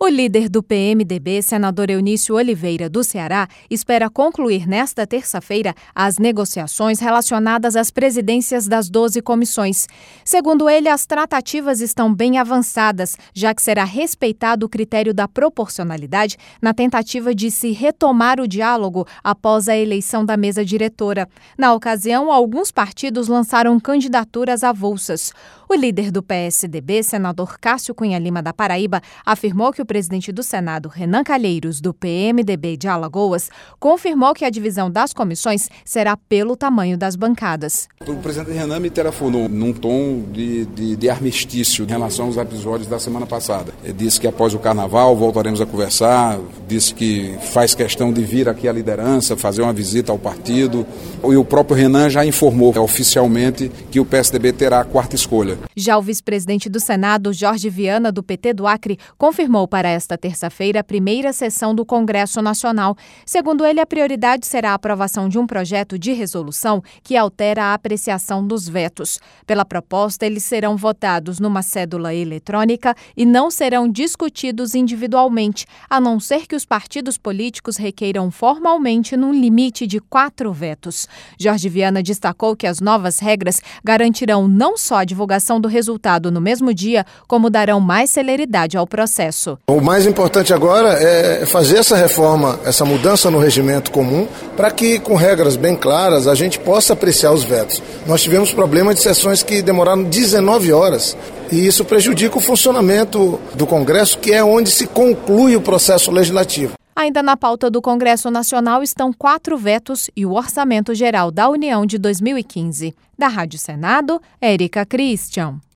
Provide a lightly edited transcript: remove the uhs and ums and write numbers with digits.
O líder do PMDB, senador Eunício Oliveira, do Ceará, espera concluir nesta terça-feira as negociações relacionadas às presidências das 12 comissões. Segundo ele, as tratativas estão bem avançadas, já que será respeitado o critério da proporcionalidade na tentativa de se retomar o diálogo após a eleição da mesa diretora. Na ocasião, alguns partidos lançaram candidaturas avulsas. O líder do PSDB, senador Cássio Cunha Lima, da Paraíba, afirmou que o presidente do Senado, Renan Calheiros, do PMDB de Alagoas, confirmou que a divisão das comissões será pelo tamanho das bancadas. O presidente Renan me telefonou num tom de armistício em relação aos episódios da semana passada. Ele disse que após o carnaval voltaremos a conversar, disse que faz questão de vir aqui à liderança, fazer uma visita ao partido. E o próprio Renan já informou oficialmente que o PSDB terá a quarta escolha. Já o vice-presidente do Senado, Jorge Viana, do PT do Acre, confirmou para esta terça-feira a primeira sessão do Congresso Nacional. Segundo ele, a prioridade será a aprovação de um projeto de resolução que altera a apreciação dos vetos. Pela proposta, eles serão votados numa cédula eletrônica e não serão discutidos individualmente, a não ser que os partidos políticos requeiram formalmente num limite de 4 vetos. Jorge Viana destacou que as novas regras garantirão não só a divulgação do resultado no mesmo dia, como darão mais celeridade ao processo. O mais importante agora é fazer essa reforma, essa mudança no regimento comum, para que, com regras bem claras, a gente possa apreciar os vetos. Nós tivemos problema de sessões que demoraram 19 horas e isso prejudica o funcionamento do Congresso, que é onde se conclui o processo legislativo. Ainda na pauta do Congresso Nacional estão 4 vetos e o Orçamento Geral da União de 2015. Da Rádio Senado, Érica Christian.